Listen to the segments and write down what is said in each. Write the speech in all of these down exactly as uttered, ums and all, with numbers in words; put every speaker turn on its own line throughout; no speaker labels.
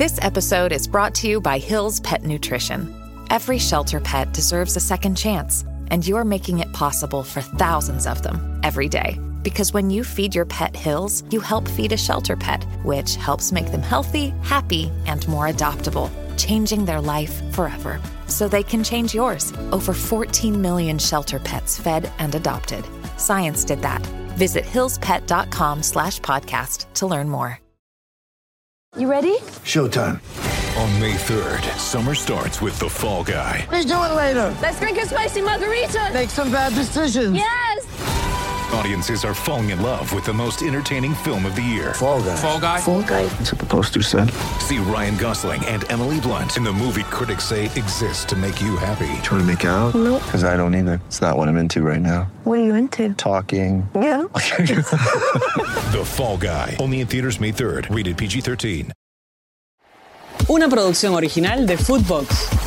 This episode is brought to you by Hill's Pet Nutrition. Every shelter pet deserves a second chance, and you're making it possible for thousands of them every day. Because when you feed your pet Hill's, you help feed a shelter pet, which helps make them healthy, happy, and more adoptable, changing their life forever. So they can change yours. Over fourteen million shelter pets fed and adopted. Science did that. Visit hillspet.com slash podcast to learn more.
You ready?
Showtime.
On May third, summer starts with The Fall Guy.
Let's do it later. Let's drink a spicy margarita.
Make some bad decisions.
Yes.
Audiences are falling in love with the most entertaining film of the year.
Fall Guy.
Fall Guy.
Fall Guy.
That's what the poster said.
See Ryan Gosling and Emily Blunt in the movie critics say exists to make you happy.
Trying to make it out?
Nope.
Because I don't either. It's not what I'm into right now.
What are you into?
Talking.
Yeah.
The Fall Guy. Only in theaters May third. Rated P G thirteen.
Una producción original de Footbox.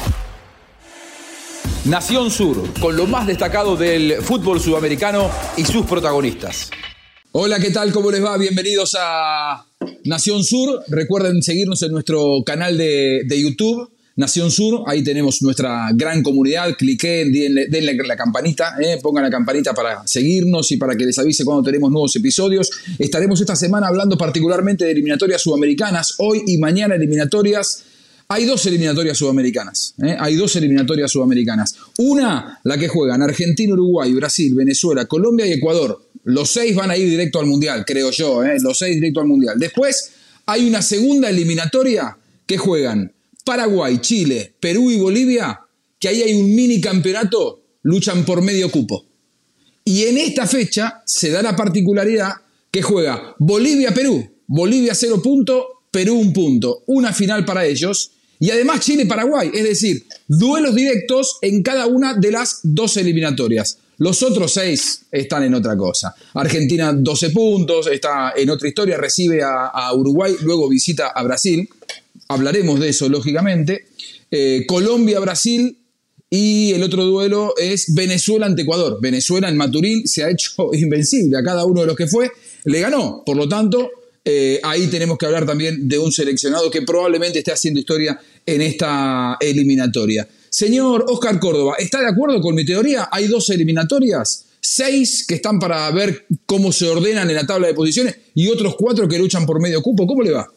Nación Sur, con lo más destacado del fútbol sudamericano y sus protagonistas. Hola, ¿qué tal? ¿Cómo les va? Bienvenidos a Nación Sur. Recuerden seguirnos en nuestro canal de, de YouTube, Nación Sur. Ahí tenemos nuestra gran comunidad. Cliquen, denle, denle la campanita, eh, pongan la campanita para seguirnos y para que les avise cuando tenemos nuevos episodios. Estaremos esta semana hablando particularmente de eliminatorias sudamericanas. Hoy y mañana eliminatorias. Hay dos eliminatorias sudamericanas. ¿eh? Hay dos eliminatorias sudamericanas. Una, la que juegan Argentina, Uruguay, Brasil, Venezuela, Colombia y Ecuador. Los seis van a ir directo al Mundial, creo yo. ¿eh? Los seis directo al Mundial. Después hay una segunda eliminatoria que juegan Paraguay, Chile, Perú y Bolivia, que ahí hay un mini campeonato, luchan por medio cupo. Y en esta fecha se da la particularidad que juega Bolivia-Perú. Bolivia cero punto, Perú un punto. Una final para ellos. Y además Chile-Paraguay, es decir, duelos directos en cada una de las dos eliminatorias. Los otros seis están en otra cosa. Argentina doce puntos, está en otra historia, recibe a, a Uruguay, luego visita a Brasil. Hablaremos de eso, lógicamente. Eh, Colombia-Brasil y el otro duelo es Venezuela ante Ecuador. Venezuela en Maturín se ha hecho invencible. A cada uno de los que fue le ganó. Por lo tanto, eh, ahí tenemos que hablar también de un seleccionado que probablemente esté haciendo historia en esta eliminatoria. Señor Oscar Córdoba, ¿está de acuerdo con mi teoría? Hay dos eliminatorias, seis que están para ver cómo se ordenan en la tabla de posiciones y otros cuatro que luchan por medio cupo. ¿Cómo le va?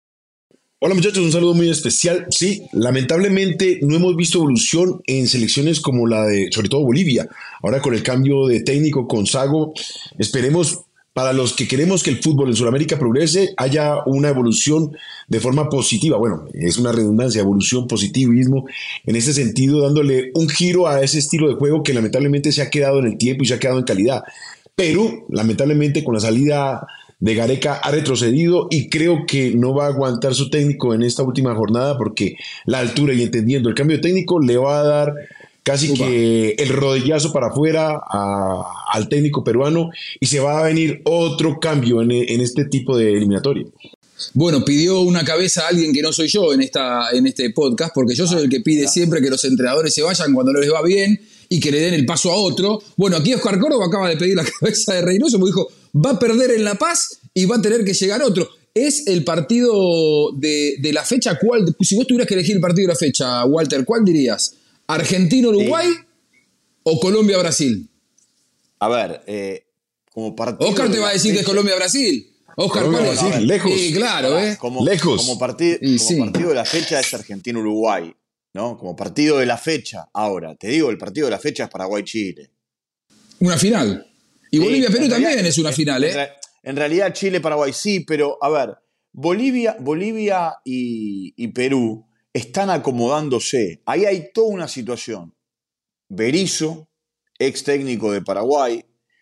Hola muchachos, un saludo muy especial. Sí, lamentablemente no hemos visto evolución en selecciones como la de, sobre todo Bolivia. Ahora con el cambio de técnico con Sago, esperemos, para los que queremos que el fútbol en Sudamérica progrese, haya una evolución de forma positiva. Bueno, es una redundancia, evolución, positivismo, en ese sentido, dándole un giro a ese estilo de juego que lamentablemente se ha quedado en el tiempo y se ha quedado en calidad. Perú, lamentablemente, con la salida de Gareca ha retrocedido y creo que no va a aguantar su técnico en esta última jornada porque la altura y entendiendo el cambio de técnico le va a dar casi Uba. que el rodillazo para afuera a, al técnico peruano y se va a venir otro cambio en, en este tipo de eliminatoria.
Bueno, pidió una cabeza a alguien que no soy yo en, esta, en este podcast, porque yo soy el que pide siempre que los entrenadores se vayan cuando no les va bien y que le den el paso a otro. Bueno, aquí Oscar Córdoba acaba de pedir la cabeza de Reynoso, porque dijo, va a perder en La Paz y va a tener que llegar otro. ¿Es el partido de, de la fecha? ¿Cuál? Si vos tuvieras que elegir el partido de la fecha, Walter, ¿cuál dirías? ¿Argentina-Uruguay sí. o Colombia-Brasil?
A ver, eh, como partido...
Oscar te va a decir que es Colombia-Brasil. Oscar,
Colombia, ¿cuál es?
Brasil,
lejos.
Sí, claro, ¿eh?
Como,
lejos.
Como, partid,
y,
como
sí.
partido de la fecha es Argentina-Uruguay, ¿no? Como partido de la fecha. Ahora, te digo, el partido de la fecha es Paraguay-Chile.
Una final. Y
sí,
Bolivia-Perú también
realidad,
es una
en,
final, ¿eh?
En, re, en realidad Chile-Paraguay sí, pero a ver, Bolivia, Bolivia y, y Perú están acomodándose. Ahí hay toda una situación. Berizzo, ex técnico de Paraguay,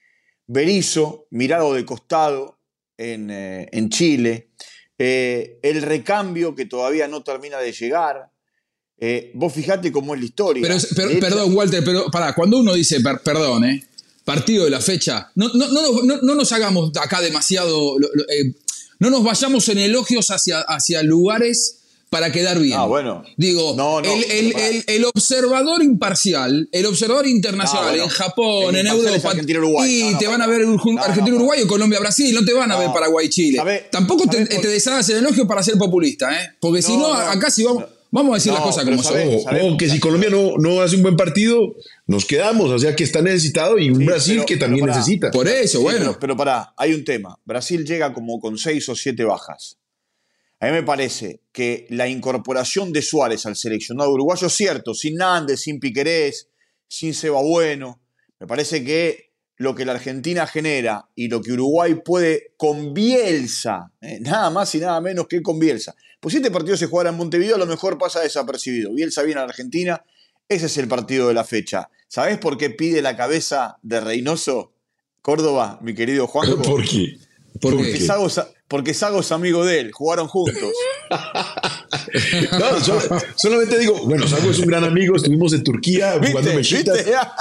Berizzo, mirado de costado en, eh, en Chile, eh, el recambio que todavía no termina de llegar. Eh, vos fijate cómo es la historia.
Pero, per, perdón, Walter, pero pará, cuando uno dice, per, perdón, ¿eh? partido de la fecha, no, no, no, no, no nos hagamos acá demasiado, eh, no nos vayamos en elogios hacia, hacia lugares para quedar bien.
Ah, bueno.
Digo,
no, no,
el, el, el, el observador imparcial, el observador internacional no, bueno, en Japón, en Europa, y no, no, te van a ver no, Argentina-Uruguay no, o Colombia-Brasil, no te van a no, ver Paraguay-Chile. Tampoco te, te deshagas el elogio para ser populista, ¿eh? Porque si no, no, acá sí vamos... No. Vamos a decir no, las cosas como son.
O que si Colombia no, no hace un buen partido, nos quedamos. O sea, que está necesitado y un sí, Brasil pero, que también pará, necesita.
Por eso,
sí,
bueno.
Pero, pero pará, hay un tema. Brasil llega como con seis o siete bajas. A mí me parece que la incorporación de Suárez al seleccionado uruguayo, cierto, sin Nández, sin Piquerés, sin Seba Bueno, me parece que lo que la Argentina genera y lo que Uruguay puede con Bielsa, eh, nada más y nada menos que con Bielsa. Pues si este partido se jugara en Montevideo, a lo mejor pasa desapercibido. Bielsa viene a la Argentina, ese es el partido de la fecha. ¿Sabés por qué pide la cabeza de Reynoso Córdoba, mi querido Juanjo?
¿Por qué?
¿Por porque, qué? Sago, porque Sago es amigo de él, jugaron juntos.
No, solo, solamente digo, bueno, Sago es un gran amigo, estuvimos en Turquía jugando mechitas.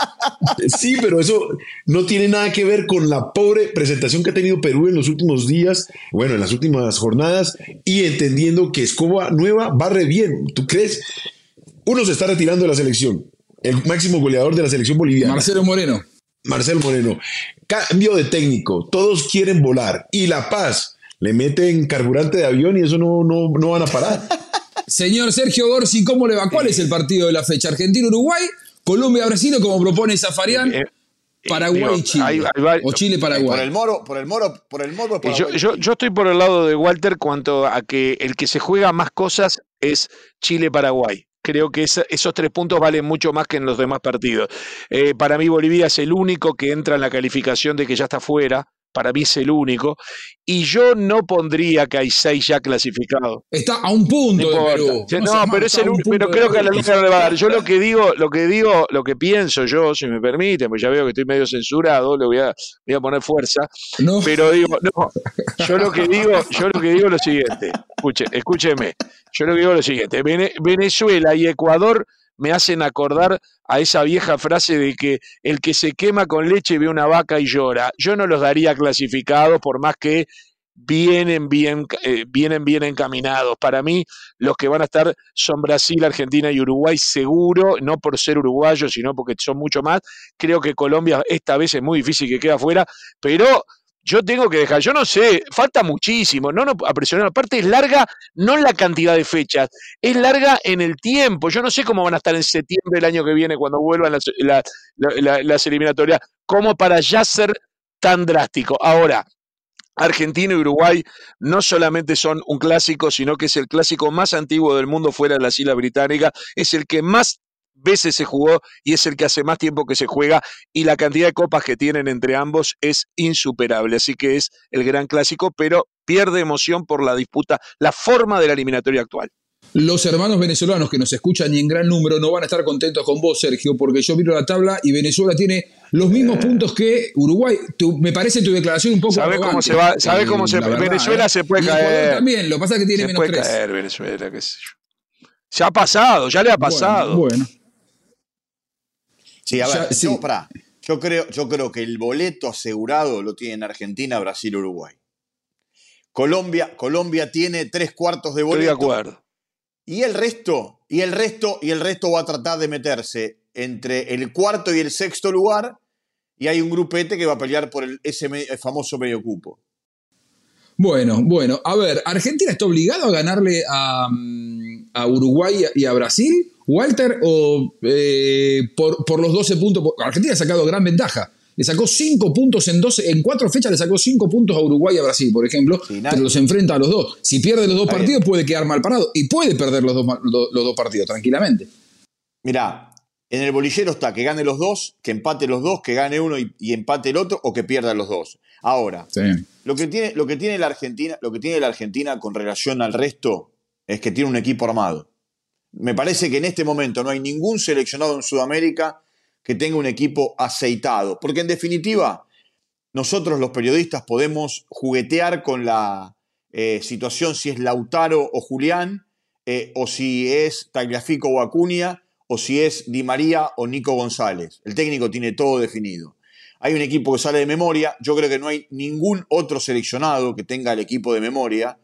Sí, pero eso no tiene nada que ver con la pobre presentación que ha tenido Perú en los últimos días, bueno, en las últimas jornadas, y entendiendo que Escoba Nueva barre bien. ¿Tú crees? Uno se está retirando de la selección, el máximo goleador de la selección boliviana.
Marcelo Moreno.
Marcelo Moreno. Cambio de técnico, todos quieren volar. Y La Paz le meten carburante de avión y eso no, no, no van a parar.
Señor Sergio Gorsi, ¿cómo le va? ¿Cuál es el partido de la fecha? ¿Argentina-Uruguay? ¿Colombia-Brasil o como propone Zafarian? Eh, eh, Paraguay-Chile. O Chile-Paraguay.
Por el moro, por el moro, por el moro. Por
yo, yo, yo estoy por el lado de Walter cuanto a que el que se juega más cosas es Chile-Paraguay. Creo que esa, esos tres puntos valen mucho más que en los demás partidos. Eh, para mí Bolivia es el único que entra en la calificación de que ya está fuera. Para mí es el único. Y yo no pondría que hay seis ya clasificados.
Está a un punto
no
de Perú.
No, no pero, es el, pero creo que a la lógica no le va a dar. Yo lo que digo, lo que digo, lo que pienso yo, si me permiten, pues ya veo que estoy medio censurado, le voy a, voy a poner fuerza. No. Pero digo, no, yo lo que digo, yo lo que digo es lo siguiente. Escuche, escúcheme. Yo lo que digo es lo siguiente. Venezuela y Ecuador me hacen acordar a esa vieja frase de que el que se quema con leche ve una vaca y llora. Yo no los daría clasificados por más que vienen bien, eh, vienen bien encaminados. Para mí los que van a estar son Brasil, Argentina y Uruguay seguro, no por ser uruguayos, sino porque son mucho más. Creo que Colombia esta vez es muy difícil que quede afuera, pero yo tengo que dejar, yo no sé, falta muchísimo, no, no a presionar, aparte es larga, no en la cantidad de fechas, es larga en el tiempo, yo no sé cómo van a estar en septiembre del año que viene cuando vuelvan las, la, la, las eliminatorias, como para ya ser tan drástico. Ahora, Argentina y Uruguay no solamente son un clásico, sino que es el clásico más antiguo del mundo fuera de las Islas Británicas, es el que más veces se jugó y es el que hace más tiempo que se juega y la cantidad de copas que tienen entre ambos es insuperable, así que es el gran clásico, pero pierde emoción por la disputa, la forma de la eliminatoria actual.
Los hermanos venezolanos que nos escuchan y en gran número no van a estar contentos con vos, Sergio, porque yo miro la tabla y Venezuela tiene los mismos puntos que Uruguay. Tu, me parece tu declaración un poco
¿Sabe cómo se va? ¿Sabe eh, cómo se verdad, Venezuela eh? se puede y caer?
También, lo que pasa es que tiene
se
menos
puede
tres.
caer Venezuela, qué sé yo. Se ha pasado, ya le ha pasado.
Bueno. bueno.
Sí, a ver,
ya, sí.
Yo, pará, yo, creo, yo creo que el boleto asegurado lo tienen Argentina, Brasil, Uruguay. Colombia, Colombia tiene tres cuartos de boleto.
Estoy de acuerdo.
Y el resto, y el resto, y el resto va a tratar de meterse entre el cuarto y el sexto lugar, y hay un grupete que va a pelear por el, ese el famoso medio cupo.
Bueno, bueno, a ver, ¿Argentina está obligado a ganarle a, a Uruguay y a Brasil, Walter, o eh, por, por los doce puntos? Argentina ha sacado gran ventaja. Le sacó cinco puntos en doce, en cuatro fechas le sacó cinco puntos a Uruguay y a Brasil, por ejemplo, sí, pero los enfrenta a los dos. Si pierde los dos Está partidos bien. puede quedar mal parado y puede perder los dos, los, los dos partidos tranquilamente.
Mirá, en el bolillero está que gane los dos, que empate los dos, que gane uno y, y empate el otro, o que pierda los dos. Ahora, sí. lo, que tiene, lo, que tiene la Argentina, lo que tiene la Argentina con relación al resto es que tiene un equipo armado. Me parece que en este momento no hay ningún seleccionado en Sudamérica que tenga un equipo aceitado. Porque en definitiva, nosotros los periodistas podemos juguetear con la eh, situación si es Lautaro o Julián, eh, o si es Tagliafico o Acuña, o si es Di María o Nico González. El técnico tiene todo definido. Hay un equipo que sale de memoria. Yo creo que no hay ningún otro seleccionado que tenga el equipo de memoria.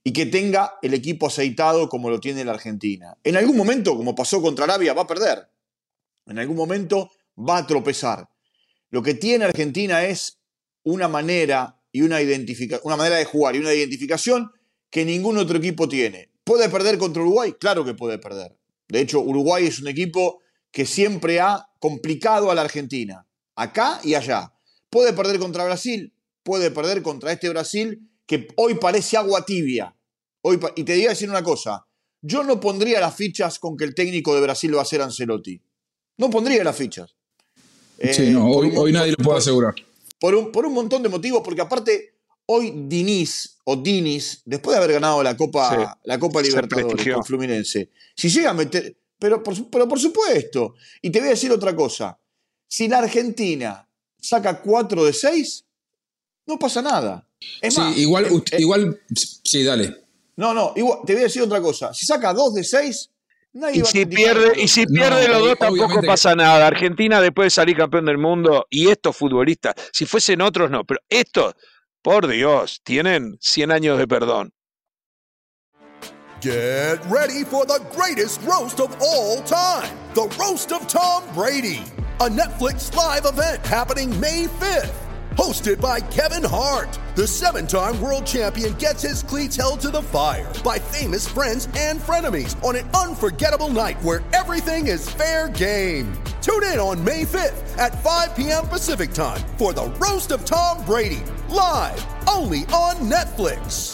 y que tenga el equipo aceitado como lo tiene la Argentina. En algún momento, como pasó contra Arabia, va a perder. En algún momento va a tropezar. Lo que tiene Argentina es una manera y una identificación, una manera de jugar y una identificación que ningún otro equipo tiene. ¿Puede perder contra Uruguay? Claro que puede perder. De hecho, Uruguay es un equipo que siempre ha complicado a la Argentina, acá y allá. ¿Puede perder contra Brasil? Puede perder contra este Brasil que hoy parece agua tibia. Hoy, y te voy a decir una cosa, yo no pondría las fichas con que el técnico de Brasil va a ser Ancelotti. No pondría las fichas.
Sí, eh, no, hoy, un, hoy nadie por, lo puede asegurar.
Por un, por un montón de motivos, porque aparte, hoy Diniz, o Diniz, después de haber ganado la Copa, sí, la Copa Libertadores con Fluminense, si llega a meter... Pero por, pero por supuesto, y te voy a decir otra cosa, si la Argentina saca cuatro de seis, no pasa nada. Es
sí,
más,
igual,
es,
usted,
es,
igual, sí, dale.
No, no, igual, te voy a decir otra cosa, si saca dos de seis, nadie
y
va
si
a
pierde Y si pierde no, los dos tampoco pasa nada. Argentina después de salir campeón del mundo, y estos futbolistas, si fuesen otros no, pero estos, por Dios, tienen cien años de perdón.
Get ready for the greatest roast of all time, the Roast of Tom Brady, a Netflix live event happening May fifth. Hosted by Kevin Hart, the seven-time world champion gets his cleats held to the fire by famous friends and frenemies on an unforgettable night where everything is fair game. Tune in on May fifth at five p.m. Pacific time for the Roast of Tom Brady, live only on Netflix.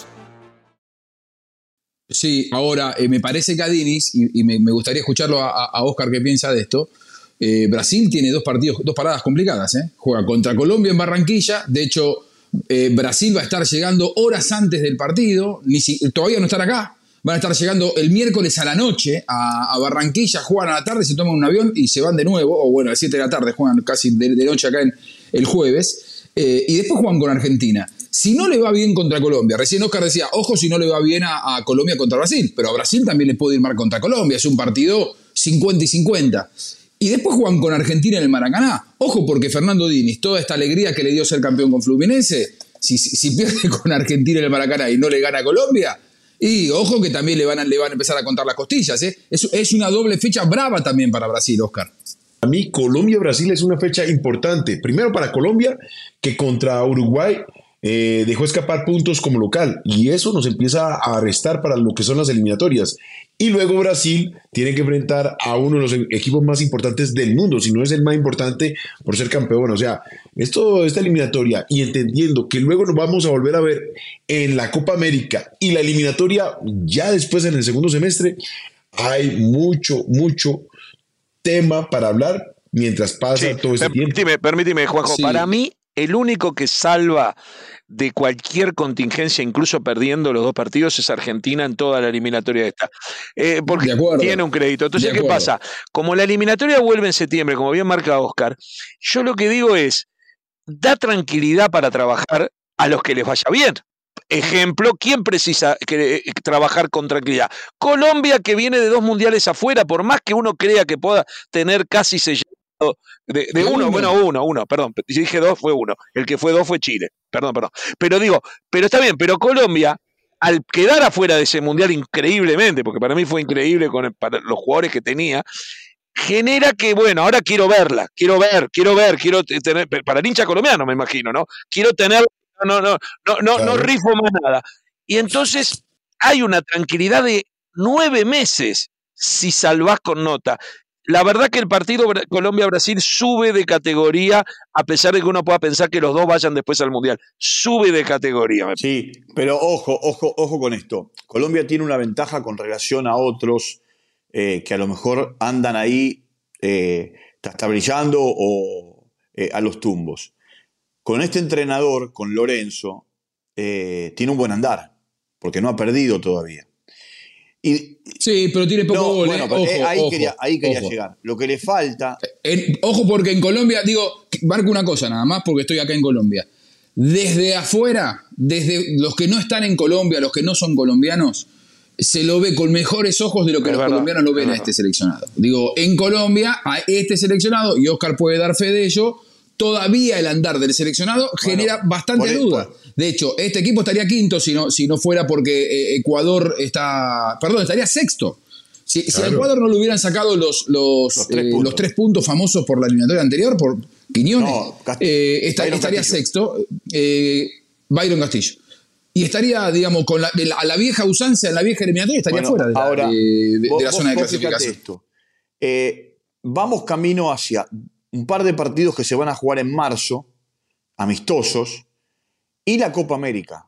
Sí, ahora eh, me parece que a Diniz, y, y me, me gustaría escucharlo a, a Oscar qué piensa de esto, eh, Brasil tiene dos partidos, dos paradas complicadas, ¿eh? Juega contra Colombia en Barranquilla, de hecho eh, Brasil va a estar llegando horas antes del partido, ni si, todavía no estar acá, van a estar llegando el miércoles a la noche a, a Barranquilla, juegan a la tarde, se toman un avión y se van de nuevo, o bueno, a las siete de la tarde, juegan casi de, de noche acá en el jueves, eh, y después juegan con Argentina. Si no le va bien contra Colombia, recién Oscar decía, ojo si no le va bien a, a Colombia contra Brasil, pero a Brasil también le puede ir mal contra Colombia, es un partido cincuenta y cincuenta. Y después juegan con Argentina en el Maracaná. Ojo porque Fernando Diniz, toda esta alegría que le dio ser campeón con Fluminense, si, si, si pierde con Argentina en el Maracaná y no le gana a Colombia, y ojo que también le van a, le van a empezar a contar las costillas. ¿eh? Es, es una doble fecha brava también para Brasil, Oscar.
A mí Colombia-Brasil es una fecha importante. Primero para Colombia, que contra Uruguay Eh, dejó escapar puntos como local y eso nos empieza a restar para lo que son las eliminatorias. Y luego Brasil tiene que enfrentar a uno de los equipos más importantes del mundo, si no es el más importante por ser campeón. O sea, esto, esta eliminatoria, y entendiendo que luego nos vamos a volver a ver en la Copa América y la eliminatoria ya después en el segundo semestre, hay mucho, mucho tema para hablar mientras pasa
sí,
todo ese
permíteme,
tiempo.
Permíteme, Juanjo,
sí.
Para mí el único que salva de cualquier contingencia, incluso perdiendo los dos partidos, es Argentina en toda la eliminatoria esta. Eh, porque tiene un crédito. Entonces, ¿qué pasa? Como la eliminatoria vuelve en septiembre, como bien marca Oscar, yo lo que digo es, da tranquilidad para trabajar a los que les vaya bien. Ejemplo, ¿quién precisa que, que, trabajar con tranquilidad? Colombia, que viene de dos mundiales afuera, por más que uno crea que pueda tener casi sellado De, de uno, uno, bueno, uno, uno, perdón, si dije dos fue uno, el que fue dos fue Chile, perdón, perdón, pero digo, pero está bien, pero Colombia, al quedar afuera de ese mundial increíblemente, porque para mí fue increíble con el, para los jugadores que tenía, genera que, bueno, ahora quiero verla, quiero ver, quiero ver, quiero tener, para el hincha colombiano me imagino, ¿no? Quiero tener, no, no, no, no, claro. no rifo más nada, y entonces hay una tranquilidad de nueve meses si salvás con nota. La verdad que el partido Colombia-Brasil sube de categoría, a pesar de que uno pueda pensar que los dos vayan después al Mundial. Sube de categoría.
Sí, pero ojo, ojo, ojo con esto. Colombia tiene una ventaja con relación a otros eh, que a lo mejor andan ahí eh, trastabrillando o eh, a los tumbos. Con este entrenador, con Lorenzo, eh, tiene un buen andar, porque no ha perdido todavía. Y,
sí, pero tiene poco
no,
gol.
Bueno,
eh. ojo,
eh, ahí
ojo,
quería, ahí quería
ojo.
llegar. Lo que le falta...
En, ojo, porque en Colombia, digo, marco una cosa nada más, porque estoy acá en Colombia. Desde afuera, desde los que no están en Colombia, los que no son colombianos, se lo ve con mejores ojos de lo que
es
los
verdad,
colombianos lo ven a este seleccionado. Digo, en Colombia, a este seleccionado, y Oscar puede dar fe de ello, todavía el andar del seleccionado bueno, genera bastante
por,
duda.
Por,
De hecho, este equipo estaría quinto si no, si no fuera porque eh, Ecuador está... Perdón, estaría sexto. Si, claro. si a Ecuador no le hubieran sacado los, los, los, tres, eh, puntos. los tres puntos famosos por la eliminatoria anterior, por Quiñones, no, eh, está, estaría Castillo. sexto eh, Byron Castillo. Y estaría, digamos, con la, la, la vieja usanza, en la vieja eliminatoria, estaría bueno, fuera de,
ahora,
la, de, de,
vos,
de la zona
vos,
de clasificación.
Esto. Eh, vamos camino hacia un par de partidos que se van a jugar en marzo, amistosos, y la Copa América.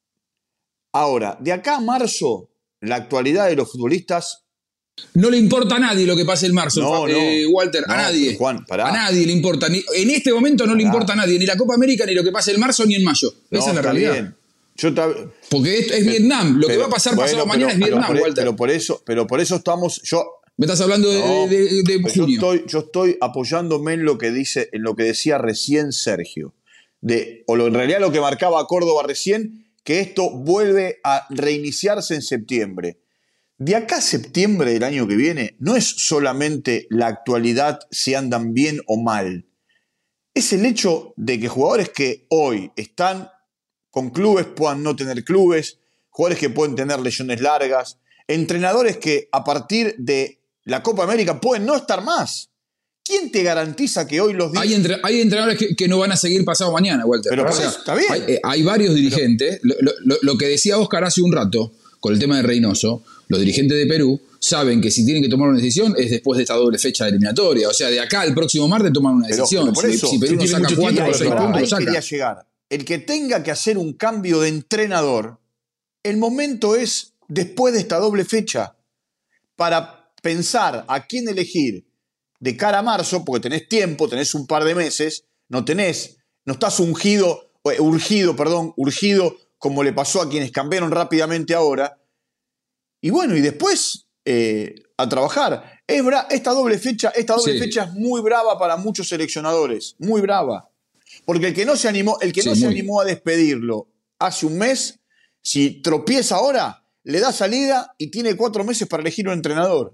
Ahora, de acá a marzo, la actualidad de los futbolistas...
No le importa a nadie lo que pase en marzo,
no,
eh,
no,
Walter,
no,
a nadie.
Juan, pará.
A nadie le importa. Ni, en este momento no pará. le importa a nadie, ni la Copa América, ni lo que pase en marzo, ni en mayo.
No,
Esa es la realidad.
Bien. Yo ta...
Porque esto es Vietnam. Lo
pero,
que va a pasar
bueno,
pasado
pero,
mañana es Vietnam,
pero por,
Walter.
Pero por, eso, pero por eso estamos... Yo,
Me estás hablando de,
no,
de, de, de junio.
Yo estoy, yo estoy apoyándome en lo que dice, en lo que decía recién Sergio. De, o lo, en realidad lo que marcaba Córdoba recién, que esto vuelve a reiniciarse en septiembre. De acá a septiembre del año que viene, no es solamente la actualidad si andan bien o mal. Es el hecho de que jugadores que hoy están con clubes puedan no tener clubes, jugadores que pueden tener lesiones largas, entrenadores que a partir de la Copa América pueden no estar más. ¿Quién te garantiza que hoy los...
Hay, entre, hay entrenadores que, que no van a seguir pasado mañana, Walter.
Pero
o
sea,
sea,
está bien.
Hay, eh, hay varios dirigentes. Pero, lo, lo, lo que decía Oscar hace un rato, con el tema de Reynoso, los dirigentes de Perú saben que si tienen que tomar una decisión es después de esta doble fecha de eliminatoria. O sea, de acá al próximo martes toman una decisión.
Pero, pero por eso,
si, si Perú no saca cuatro o seis puntos, lo saca.
Quería llegar. El que tenga que hacer un cambio de entrenador, el momento es después de esta doble fecha. Para pensar a quién elegir de cara a marzo, porque tenés tiempo, tenés un par de meses, no tenés, no estás ungido, urgido, perdón, urgido, como le pasó a quienes cambiaron rápidamente ahora. Y bueno, y después eh, a trabajar. Es bra- esta doble fecha, esta doble sí. fecha es muy brava para muchos seleccionadores, muy brava. Porque el que no se animó, el que sí, no se muy... animó a despedirlo hace un mes, si tropieza ahora, le da salida y tiene cuatro meses para elegir un entrenador.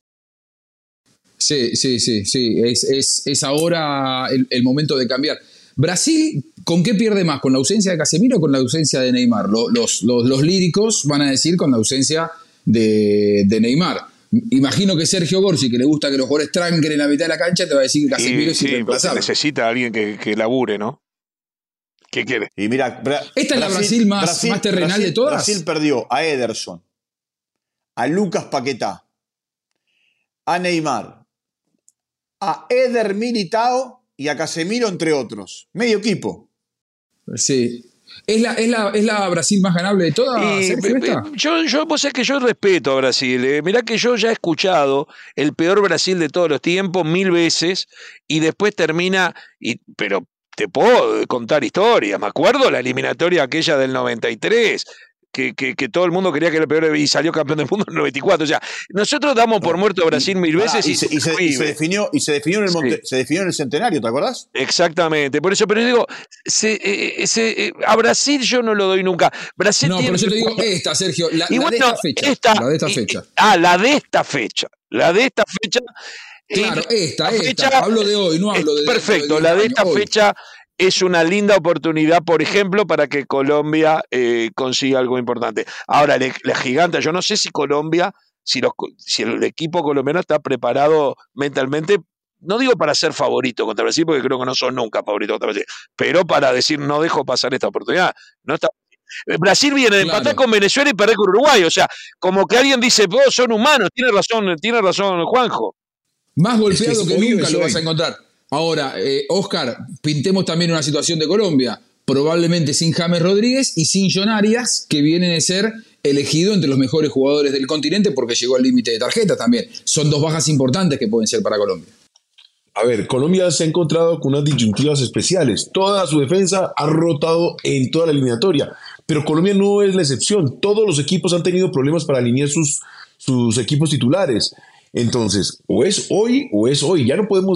Sí, sí, sí, sí. Es, es, es ahora el, el momento de cambiar. Brasil, ¿con qué pierde más? ¿Con la ausencia de Casemiro o con la ausencia de Neymar? Los, los, los, los líricos van a decir con la ausencia de, de Neymar. Imagino que Sergio Gorsi, que le gusta que los jugadores tranquen en la mitad de la cancha, te va a decir que Casemiro
y,
es
sí,
irreemplazable.
Necesita a alguien que, que labure, ¿no? ¿Qué quiere?
Y mira, Bra-
Esta es la Brasil más,
Brasil,
más terrenal
Brasil,
de todas.
Brasil perdió a Ederson, a Lucas Paquetá, a Neymar, a Eder Militao y a Casemiro, entre otros. Medio equipo.
Sí. ¿Es la, es la, es la Brasil más ganable de todas?
Y, yo, yo, vos sabés que yo respeto a Brasil. Eh. Mirá que yo ya he escuchado el peor Brasil de todos los tiempos mil veces y después termina... Y, pero te puedo contar historias. Me acuerdo la eliminatoria aquella del noventa y tres... Que, que, que todo el mundo quería que era el peor y salió campeón del mundo en el noventa y cuatro. O sea, nosotros damos por muerto a Brasil mil veces
y,
y,
y, se, y, se, y se definió y se definió en el Monte, sí. se definió en el centenario, ¿te acordás?
Exactamente, por eso, pero yo digo, se, eh, se, eh, a Brasil yo no lo doy nunca. Brasil
no,
tiene,
pero yo te digo esta, Sergio, la,
y
la
bueno,
de esta fecha.
Esta,
la de esta fecha.
Y, ah, la de esta fecha. La de esta fecha.
Claro,
eh,
esta, esta. Fecha, hablo de hoy, no hablo de...
Perfecto,
de, de
la de esta
hoy.
fecha es una linda oportunidad, por ejemplo, para que Colombia eh, consiga algo importante. Ahora, le, la giganta, yo no sé si Colombia, si, los, si el equipo colombiano está preparado mentalmente, no digo para ser favorito contra Brasil, porque creo que no son nunca favoritos contra Brasil, pero para decir, no dejo pasar esta oportunidad. No está... Brasil viene de claro. empatar con Venezuela y perder con Uruguay, o sea, como que alguien dice, oh, son humanos, tiene razón, tiene razón Juanjo.
Más golpeado es que, que nunca lo vas a encontrar. Ahora, eh, Oscar, pintemos también una situación de Colombia, probablemente sin James Rodríguez y sin John Arias, que viene de ser elegido entre los mejores jugadores del continente porque llegó al límite de tarjetas también. Son dos bajas importantes que pueden ser para Colombia.
A ver, Colombia se ha encontrado con unas disyuntivas especiales. Toda su defensa ha rotado en toda la eliminatoria, pero Colombia no es la excepción. Todos los equipos han tenido problemas para alinear sus, sus equipos titulares. Entonces, o es hoy o es hoy. Ya no podemos...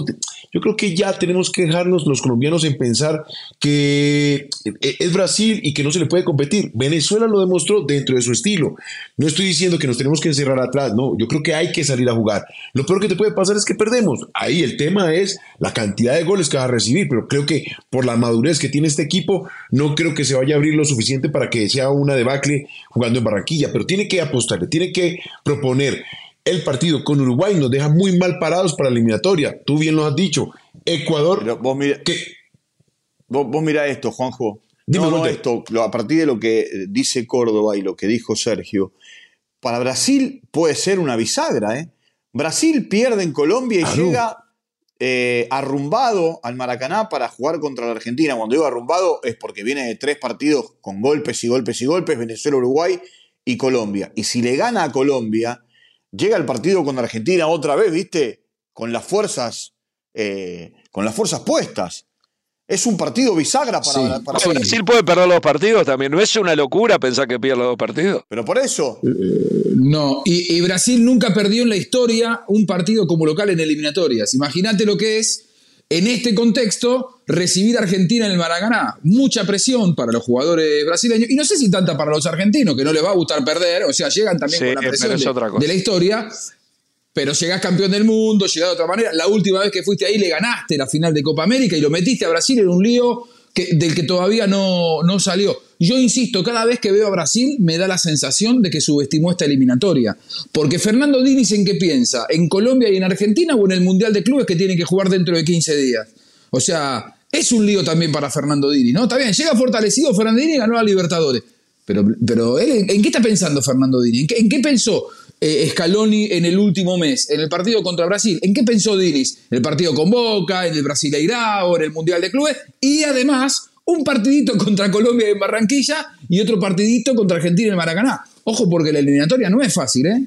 yo creo que ya tenemos que dejarnos los colombianos en pensar que es Brasil y que no se le puede competir. Venezuela lo demostró dentro de su estilo. No estoy diciendo que nos tenemos que encerrar atrás, no, yo creo que hay que salir a jugar. Lo peor que te puede pasar es que perdemos. Ahí el tema es la cantidad de goles que vas a recibir, pero creo que por la madurez que tiene este equipo, no creo que se vaya a abrir lo suficiente para que sea una debacle jugando en Barranquilla, pero tiene que apostarle, tiene que proponer. El partido con Uruguay nos deja muy mal parados para la eliminatoria. Tú bien lo has dicho. Ecuador.
Pero vos mira,
¿qué?
Vos, vos mirá esto, Juanjo.
Dime,
no, no,
Monte.
esto, lo, a partir de lo que dice Córdoba y lo que dijo Sergio, para Brasil puede ser una bisagra, ¿eh? Brasil pierde en Colombia y
Ah,
llega eh, arrumbado al Maracaná para jugar contra la Argentina. Cuando digo arrumbado es porque viene de tres partidos con golpes y golpes y golpes, Venezuela, Uruguay y Colombia. Y si le gana a Colombia, llega el partido con Argentina otra vez, ¿viste? Con las fuerzas, eh, con las fuerzas puestas. Es un partido bisagra para,
Sí.
para, para
Brasil. Brasil puede perder los dos partidos también. ¿No es una locura pensar que pierde los dos partidos?
Pero por eso.
No, y, y Brasil nunca perdió en la historia un partido como local en eliminatorias. Imagínate lo que es, en este contexto, recibir a Argentina en el Maracaná. Mucha presión para los jugadores brasileños, y no sé si tanta para los argentinos, que no les va a gustar perder, o sea, llegan también
Sí,
con la
pero
presión
es otra
de,
cosa.
de la historia, pero llegás campeón del mundo, llegás de otra manera. La última vez que fuiste ahí le ganaste la final de Copa América y lo metiste a Brasil en un lío que, del que todavía no, no salió. Yo insisto, cada vez que veo a Brasil me da la sensación de que subestimó esta eliminatoria. Porque Fernando Diniz, ¿en qué piensa? ¿En Colombia y en Argentina o en el Mundial de Clubes que tiene que jugar dentro de quince días? O sea, es un lío también para Fernando Diniz, ¿no? Está bien, llega fortalecido Fernando Diniz y ganó a Libertadores. Pero, pero él, ¿en qué está pensando Fernando Diniz? ¿En qué, en qué pensó eh, Scaloni en el último mes? ¿En el partido contra Brasil? ¿En qué pensó Diniz? En el partido con Boca, en el Brasileirao, en el Mundial de Clubes y además un partidito contra Colombia en Barranquilla y otro partidito contra Argentina en el Maracaná. Ojo, porque la eliminatoria no es fácil, ¿eh?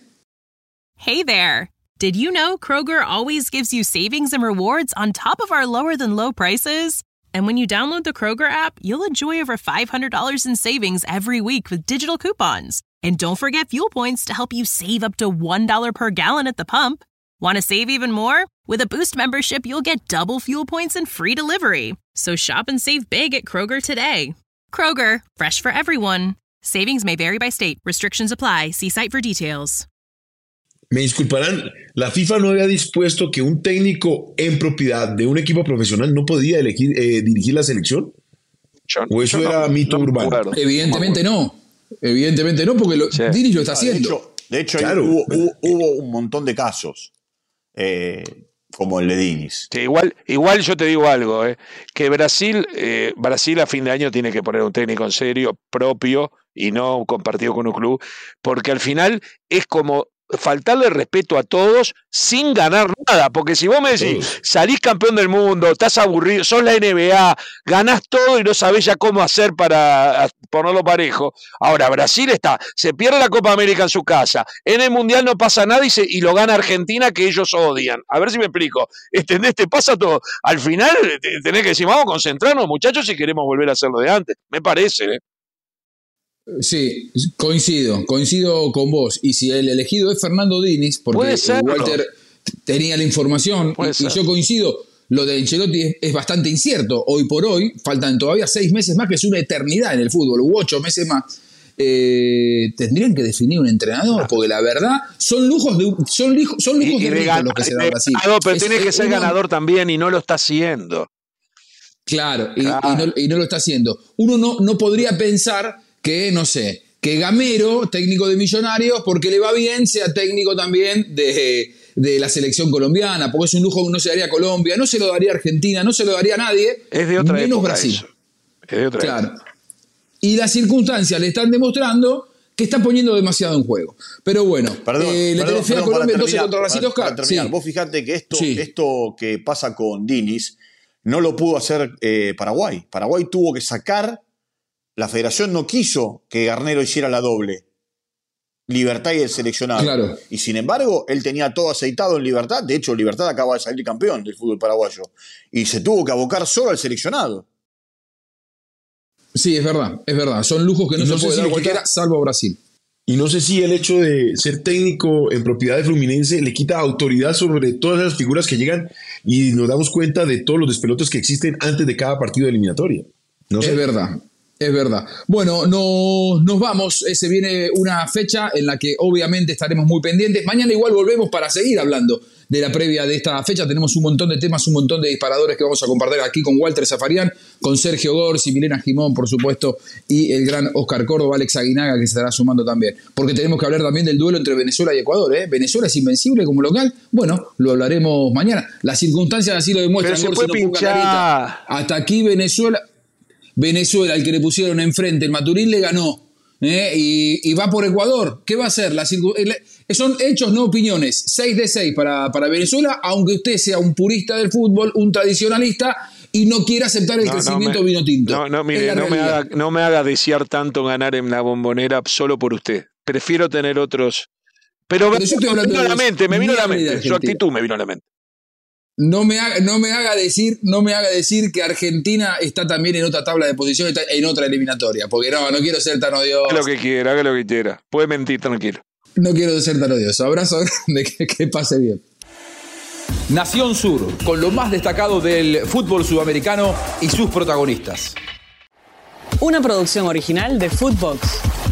Hey there! Did you know Kroger always gives you savings and rewards on top of our lower-than-low prices? And when you download the Kroger app, you'll enjoy over five hundred dollars in savings every week with digital coupons. And don't forget fuel points to help you save up to one dollar per gallon at the pump. Want to save even more? With a Boost membership, you'll get double fuel points and free delivery. So shop and save big at Kroger today. Kroger, fresh for everyone. Savings may vary by state. Restrictions apply. See site for details.
Me disculparán, la FIFA no había dispuesto que un técnico en propiedad de un equipo profesional no podía elegir, eh, dirigir la selección.
Yo,
¿O eso
yo
era
no,
mito
no
urbano?
acuerdo.
Evidentemente no. Evidentemente no, porque lo,
Sí.
Diniz lo está
Ah, de
haciendo.
hecho, de hecho ahí
Claro.
hubo, hubo- hubo un montón de casos, eh, como el de Diniz.
Sí, igual, igual yo te digo algo, eh, que Brasil, eh, Brasil a fin de año tiene que poner un técnico en serio, propio, y no compartido con un club, porque al final es como faltarle respeto a todos sin ganar nada, porque si vos me decís,
Todos.
salís campeón del mundo, estás aburrido, sos la N B A, ganás todo y no sabés ya cómo hacer para ponerlo parejo. Ahora, Brasil está, se pierde la Copa América en su casa, en el Mundial no pasa nada y, se, y lo gana Argentina, que ellos odian. A ver si me explico. ¿Entendés? Te pasa todo. Al final tenés que decir, vamos a concentrarnos, muchachos, si queremos volver a hacerlo de antes. Me parece, ¿eh?
Sí, coincido, coincido con vos. Y si el elegido es Fernando Diniz, porque
Puede ser,
Walter
¿no?
tenía la información,
Puede
y,
ser.
y yo coincido, lo de Ancelotti es, es bastante incierto. Hoy por hoy, faltan todavía seis meses más, que es una eternidad en el fútbol, u ocho meses más. Eh, tendrían que definir un entrenador, porque la verdad son lujos de son, lijo- son lujos
Y, y
de
de
ricos
gan-
los que se da
de
Brasil.
ganador, pero
Es-
tiene que
es
ser
uno-
ganador también y no lo está haciendo.
Claro, y,
Claro.
y no, y no lo está haciendo. Uno no, no podría pensar que, no sé, que Gamero, técnico de Millonarios, porque le va bien, sea técnico también de, de la selección colombiana, porque es un lujo que no se daría a Colombia, no se lo daría a Argentina, no se lo daría a nadie,
Es de otra
menos
época
Brasil.
eso. Es de otra
Claro.
época.
Y las circunstancias le están demostrando que está poniendo demasiado en juego. Pero bueno,
Perdón,
eh, le
perdón,
tenés fe a
perdón, para
Colombia entonces
terminar,
contra Brasil,
para-
Oscar.
para terminar.
Sí.
Vos fijate que esto,
Sí.
esto que pasa con Diniz no lo pudo hacer eh, Paraguay. Paraguay tuvo que sacar, la federación no quiso que Garnero hiciera la doble. Libertad y el seleccionado.
Claro.
Y sin embargo, él tenía todo aceitado en Libertad. De hecho, Libertad acaba de salir campeón del fútbol paraguayo. Y se tuvo que abocar solo al seleccionado.
Sí, es verdad, es verdad. Son lujos que no,
Y no
se
sé
puede
si
dar
le
cualquiera,
quita-
salvo Brasil.
Y no sé si el hecho de ser técnico en propiedad de Fluminense le quita autoridad sobre todas esas figuras que llegan y nos damos cuenta de todos los despelotes que existen antes de cada partido de eliminatoria. No sé.
Es verdad. Es verdad. Bueno, no, nos vamos. Se viene una fecha en la que obviamente estaremos muy pendientes. Mañana igual volvemos para seguir hablando de la previa de esta fecha. Tenemos un montón de temas, un montón de disparadores que vamos a compartir aquí con Walter Zafarian, con Sergio Gors y Milena Gimón, por supuesto, y el gran Oscar Córdoba, Alex Aguinaga, que se estará sumando también. Porque tenemos que hablar también del duelo entre Venezuela y Ecuador. ¿eh? ¿Venezuela es invencible como local? Bueno, lo hablaremos mañana. Las circunstancias así lo demuestran.
Pero se puede
no
pinchar.
Hasta aquí Venezuela... Venezuela, el que le pusieron enfrente, el Maturín le ganó ¿eh? y, y va por Ecuador. ¿Qué va a hacer? La circun... Son hechos, no opiniones. seis de seis para, para Venezuela, aunque usted sea un purista del fútbol, un tradicionalista y no quiera aceptar el no, crecimiento no me, vino tinto.
No, no, mire, no me, haga, no me haga desear tanto ganar en la Bombonera solo por usted. Prefiero tener otros. Pero, Pero yo estoy me vino a la mente, me vino a la mente. Su actitud me vino a la mente.
No me, haga, no, me haga decir, no me haga decir que Argentina está también en otra tabla de posiciones, está en otra eliminatoria, porque no, no quiero ser tan odioso.
Haga lo que quiera, haga lo que quiera. Puede mentir tranquilo.
No quiero ser tan odioso. Abrazo grande, que, que pase bien.
Nación Sur, con lo más destacado del fútbol sudamericano y sus protagonistas.
Una producción original de Footbox.